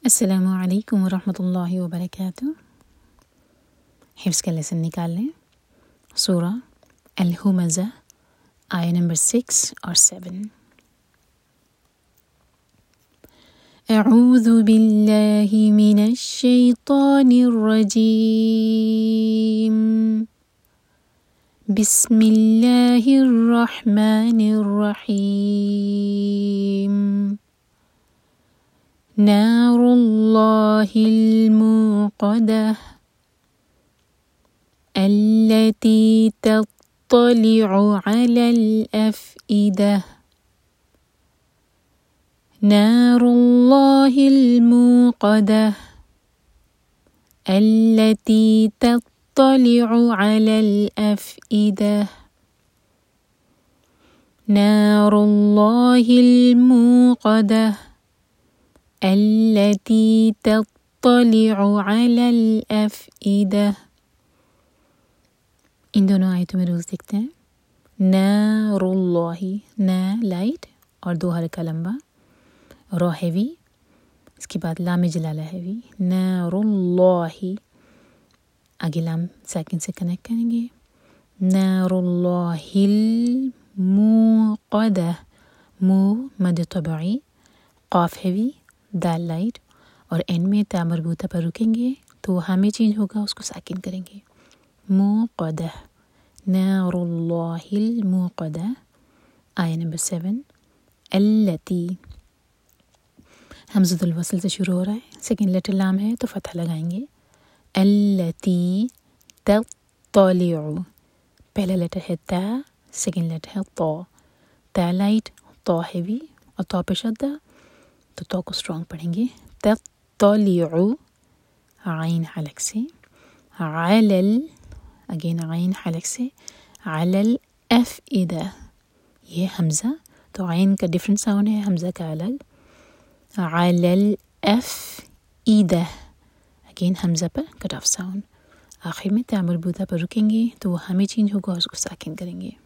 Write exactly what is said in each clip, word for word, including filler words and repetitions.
السلام علیکم ورحمۃ اللہ وبرکاتہ۔ حفظ کا لیسن نکال لیں۔ سورہ الہمزہ آیہ نمبر سکس اور سیون۔ اعوذ باللہ من الشیطان الرجیم، بسم اللہ الرحمن الرحیم۔ نار اللہ الموقدہ التي تطلع على الأفئدة، نار اللہ الموقدہ التي تطلع على الأفئدة، نار اللہ الموقدہ التي تطلع على الأفئدة۔ ان دونوں آیتوں میں روز دیکھتے ہیں۔ نار اللہ، نا لائٹ اور دو حرکہ لمبا، رو ہیوی، اس کے بعد لام جلالہ ہیوی، نار اللہ، آگے لام ساکن سے کنیکٹ کریں گے، نار اللہ الموقدہ، مو مد طبعی، قاف ہیوی، دال لائٹ، اور این میں تا مربوطہ پر رکیں گے تو ہمیں چینج ہوگا، اس کو ساکن کریں گے، موقدہ، نار اللہ الموقدہ۔ آیہ نمبر سیون، التی، حمزۃ الوصل سے شروع ہو رہا ہے، سیکنڈ لیٹر لام ہے تو فتحہ لگائیں گے، التی تطلع، پہلا لیٹر ہے تا، سیکنڈ لیٹر ہے طا، تا لائٹ، طا ہیوی اور طا پہ شدہ، تو طا کو اسٹرانگ پڑھیں گے، تطلع، عین حلق سے، علل، اگین عین حلق سے، علل افئدہ، یہ حمزہ تو عین کا ڈفرنٹ ساؤنڈ ہے، حمزہ کا الگ، علل افئدہ، اگین حمزہ پر کٹ آف ساؤنڈ، آخر میں تا مربوطہ پر رکیں گے تو وہ ہمیں چینج ہوگا، اس کو ساکن کریں گے،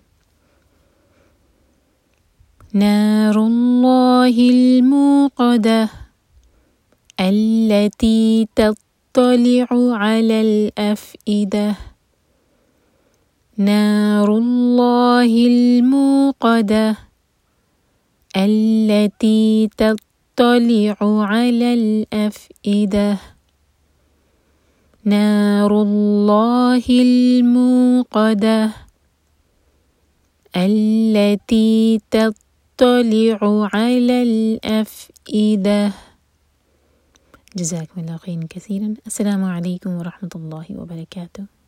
نار اللہ الموقدہ التي تطلع على الأفئدة، نار اللہ الموقدہ التي تطلع على الأفئدة، نار اللہ الموقدہ التي تطلع على الأفئدة۔ جزاکم اللہ خیرا کثیرا۔ السلام علیکم ورحمۃ اللہ وبرکاتہ۔